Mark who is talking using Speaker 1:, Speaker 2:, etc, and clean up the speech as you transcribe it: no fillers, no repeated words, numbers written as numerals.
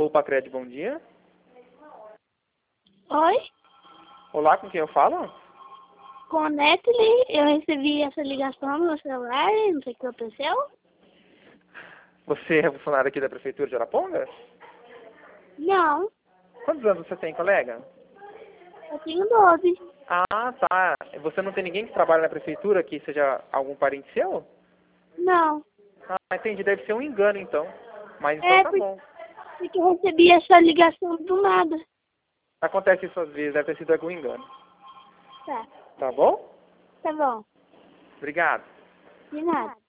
Speaker 1: Pacred, bom dia.
Speaker 2: Oi?
Speaker 1: Olá, com quem eu falo?
Speaker 2: Com a Natalie, eu recebi essa ligação no meu celular, não sei o que aconteceu.
Speaker 1: Você é funcionário aqui da Prefeitura de Araponga?
Speaker 2: Não,
Speaker 1: Quantos anos você tem, colega?
Speaker 2: eu tenho 12.
Speaker 1: Ah, tá. Você não tem ninguém que trabalha na Prefeitura que seja algum parente seu?
Speaker 2: Não,
Speaker 1: Ah, entendi. Deve ser um engano, então. Mas então
Speaker 2: é
Speaker 1: tá bom.
Speaker 2: porque eu recebi essa ligação do nada.
Speaker 1: Acontece isso às vezes, deve ter sido algum engano.
Speaker 2: Tá,
Speaker 1: Tá bom?
Speaker 2: tá bom.
Speaker 1: Obrigado.
Speaker 2: De nada.